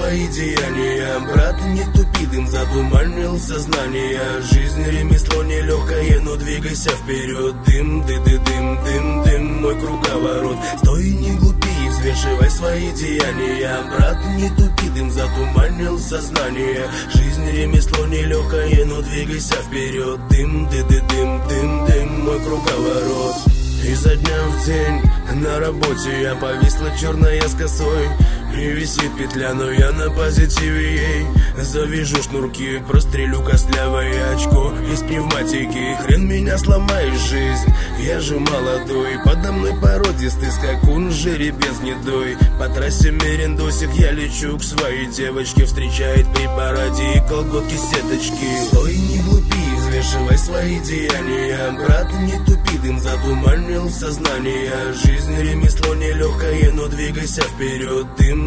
свои деяния. Брат, не тупи, дым затуманил сознание. Жизнь ремесло нелегкое, но двигайся вперед. Дым, дым, мой круговорот. Стой, не глупи, взвешивай свои деяния. Брат, не тупи, дым затуманил сознание. Жизнь ремесло нелегкое, но двигайся вперед. Дым, дым, мой круговорот. Изо дня в день на работе я повисла черная с косой. И висит петля, но я на позитиве ей. Завяжу шнурки, прострелю костлявое очко из пневматики. Хрен меня сломаешь, жизнь, я же молодой. Подо мной породистый скакун, жеребец гнедой. По трассе мерендосик я лечу к своей девочке. Встречает при параде и колготки сеточки. Стой, не глупи, взвешивай свои деяния. Брат, не тупи, дым затуманил сознание. Жизнь ремесло нелегкое, но двигайся вперед. Дым,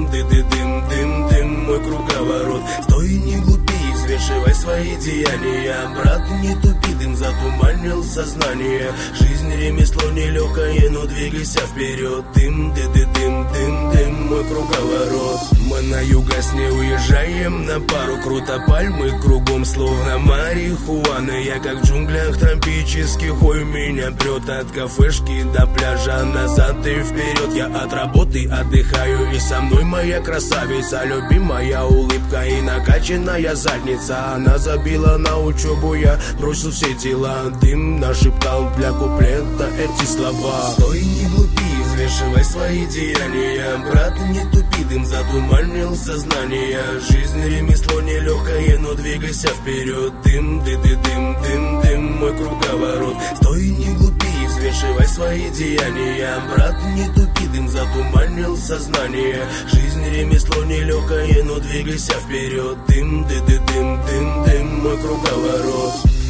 дым, мой круговорот. Стой, не глупи, взвешивай свои деяния. Брат, не тупи, дым затуманил сознание. Жизнь ремесло нелегкое, но двигайся вперед. Дым, дым, мой круговорот. Мы на юго-сне уезжаем на пару. Круто пальмы кругом, словно марихуана. Я как в джунглях тропических. Ой, меня прет от кафешки до пляжа. Назад и вперед, я от работы отдыхаю. И со мной моя красавица, любимая улыбка и накачанная задница. Она забила на учебу, я бросил все дела. Дым нашептал для куплета эти слова. Стой, не глупи, взвешивай свои деяния. Брат, не тупи, дым затуманил сознание. Жизнь ремесло нелегкое, но двигайся вперед. Дым, дым, мой круговорот. Стой, не глупи, взвешивай свои деяния. Брат, не тупи, дым затуманил сознание. Жизнь ремесло нелегкое, но двигайся вперед. Дым, мой круговорот.